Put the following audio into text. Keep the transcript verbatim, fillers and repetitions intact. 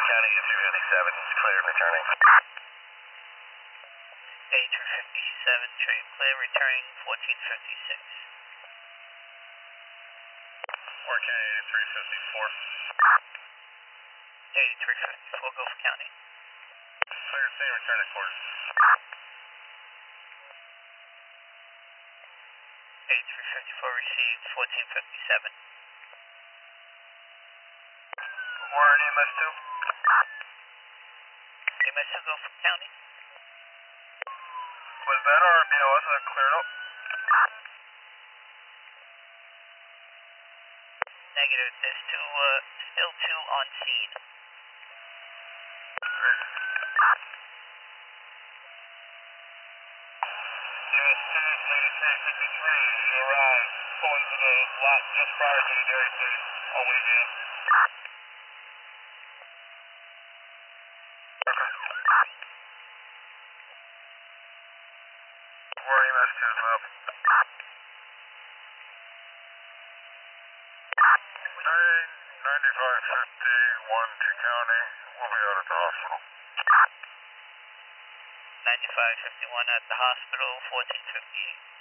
County, two fifty-seven, clear, returning. A two fifty-seven, train clear, returning fourteen fifty-six. Warren County, eighty-three fifty-four. eighty-three fifty-four, Gulf County. Clear, stay, return at quarters. eighty-three fifty-four received, fourteen fifty-seven. Warren, E M S two. E M S two, Gulf County. Was that our B O S that cleared up? Negative, there's two, uh, still two on scene. Great. U S two, eighty-three fifty-three, you arrived. Pull into the lot just prior to the dairy state. I'll wait you in. Okay. Warren, E M S two is up. ninety-five fifty-one to County. We'll be out at the hospital. ninety-five fifty-one at the hospital, fourteen fifty-eight.